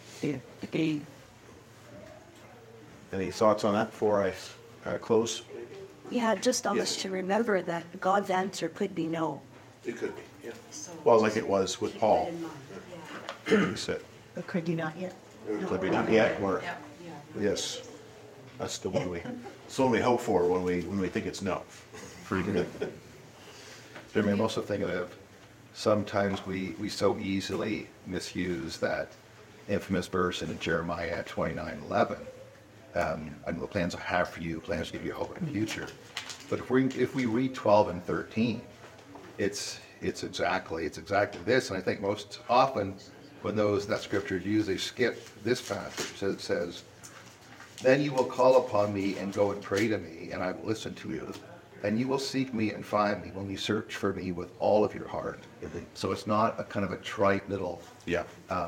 Any thoughts on that before I close? Yeah, just almost Yes. to remember that God's answer could be no. It could be, yeah. Well, like it was with Paul. He said, But could you not yet? could be not yet, or, yes. That's the one we hope for when we think it's no. Pretty good. Jeremy, I'm also thinking of sometimes we so easily misuse that infamous verse in Jeremiah 29:11. I know the plans I have for you, plans to give you hope in the future. But if we read 12 and 13, it's exactly this. And I think most often when that scripture is used, they skip this passage. It says, then you will call upon me and go and pray to me, and I will listen to you. and you will seek me and find me when you search for me with all of your heart. So it's not a kind of a trite little Yeah.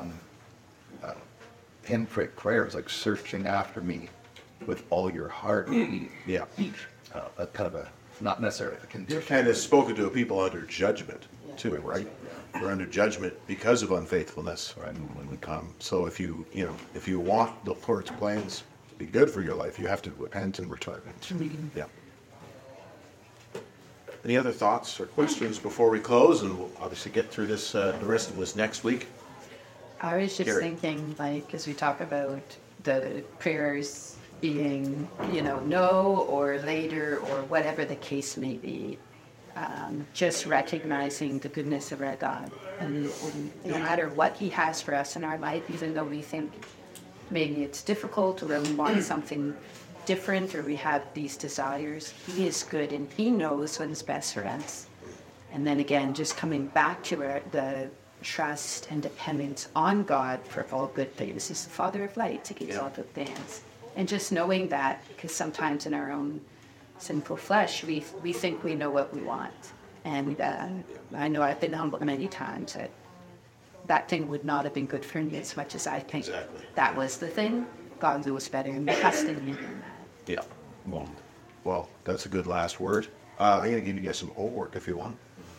pinprick prayer. It's like searching after me with all your heart. Yeah. That kind of a, not necessarily a You're condition. kind of spoken to a people under judgment too, right? We're under judgment because of unfaithfulness. Right. So if you want the Lord's plans to be good for your life, you have to repent and return. Yeah. Any other thoughts or questions before we close? And we'll obviously get through this, the rest of this next week. I was just Gary. thinking, like, as we talk about the prayers being, no or later or whatever the case may be, just recognizing the goodness of our God. And no matter what He has for us in our life, even though we think maybe it's difficult or we want something different or we have these desires, He is good and He knows what's best for us. And then again, just coming back to the trust and dependence on God for all good things. He's the Father of light to give all good things. And just knowing that, because sometimes in our own sinful flesh, we think we know what we want. And I know I've been humbled many times that thing would not have been good for me as much as I think that was the thing. God knows better and trusting me in that. Yeah. Well, that's a good last word. I'm going to give you guys some homework if you want.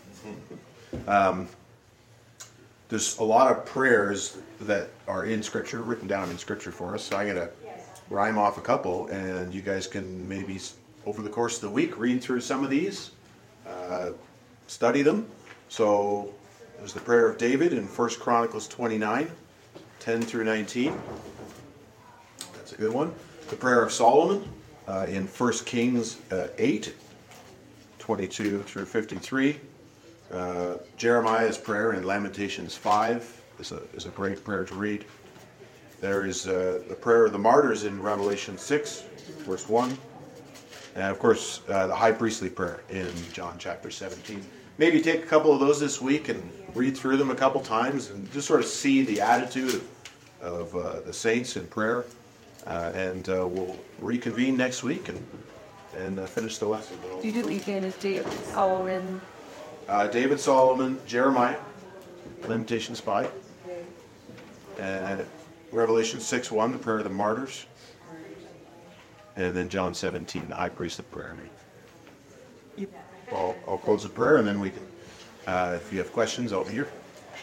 There's a lot of prayers that are in Scripture, written down in Scripture for us. So I'm going to rhyme off a couple, and you guys can maybe, over the course of the week, read through some of these, study them. So there's the prayer of David in 1 Chronicles 29, 10 through 19. That's a good one. The prayer of Solomon in 1 Kings 8, 22 through 53. Jeremiah's prayer in Lamentations 5 is a great prayer to read. There is the prayer of the martyrs in Revelation 6, verse 1. And of course, the high priestly prayer in John chapter 17. Maybe take a couple of those this week and read through them a couple times and just sort of see the attitude of the saints in prayer. And we'll reconvene next week and finish the lesson. You did begin as David, Solomon. David, Solomon, Jeremiah, Lamentations 5, and Revelation 6:1, the prayer of the martyrs, and then John 17, the high priestly prayer. I'll close the prayer, and then we can, if you have questions, I'll be here.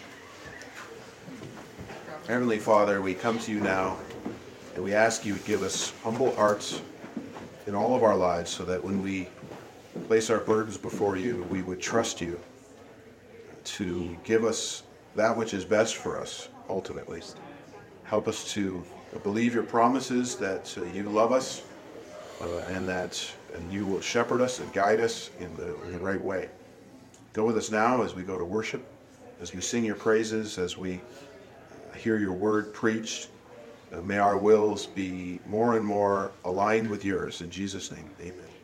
Heavenly Father, we come to you now, and we ask you to give us humble hearts in all of our lives so that when we place our burdens before you, we would trust you to give us that which is best for us, ultimately. Help us to believe your promises that you love us and you will shepherd us and guide us in the right way. Go with us now as we go to worship, as we sing your praises, as we hear your word preached. May our wills be more and more aligned with yours. In Jesus' name, amen.